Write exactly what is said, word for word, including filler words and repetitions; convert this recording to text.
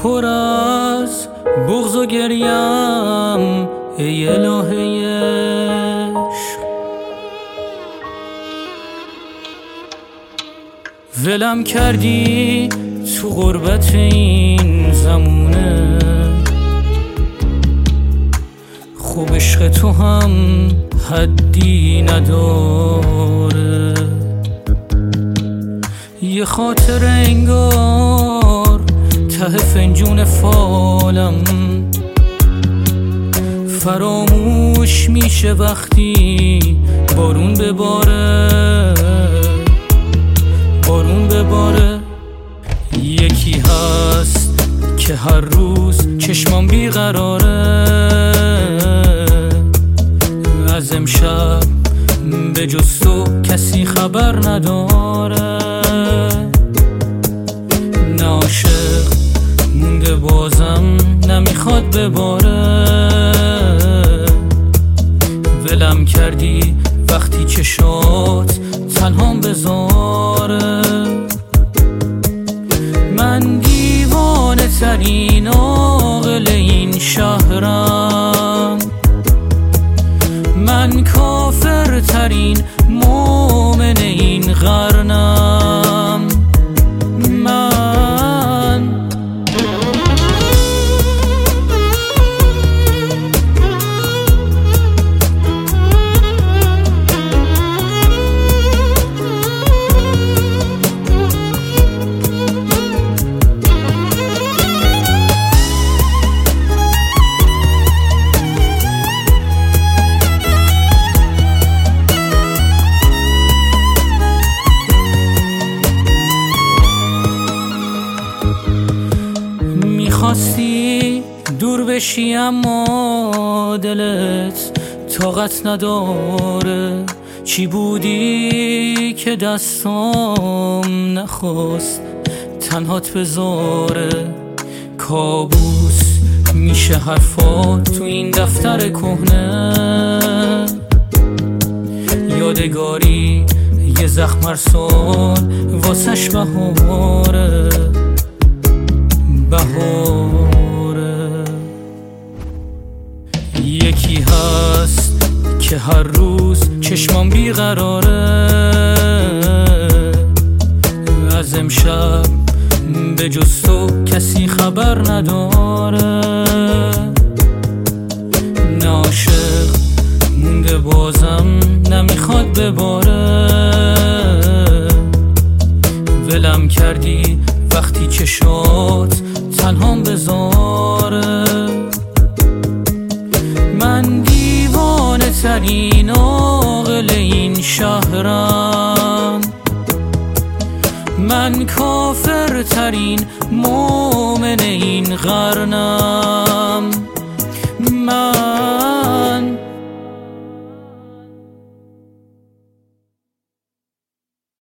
پر از بغض و گریم ای الهه عشق. ولم کردی تو غربت این زمونه، خوب عشق تو هم حدی نداره. یه خاطر انگار ته فنجون فالم، فراموش میشه وقتی بارون بباره، بارون بباره. یکی هست که هر روز چشمام بیقراره، از امشب به جز تو کسی خبر نداره. نه عاشق مونده بازم نمیخواد بباره، ولم کردی وقتی چشات تنهام بذاره. من دیوانه ترین عاقل این شهرم، من کافر ترین مومن این قرنم. من میخواستی دور بشی اما دلت طاقت نداره. چی بودی که دستام نخواست تنهات بذاره؟ کابوس میشه حرفات تو این دفتر کهنه، یادگاری یه زخم هر سال واسش بهاره، بهاره. یکی هست که هر روز چشمام بیقراره، از امشب به جز تو کسی خبر نداره. نه عاشق مونده بازم نمیخواد بباره، ولم کردی وقتی چشات تنهام بذاره. من دیوانه ترین عاقل این شهرم، من کافر ترین مومن این قرنم.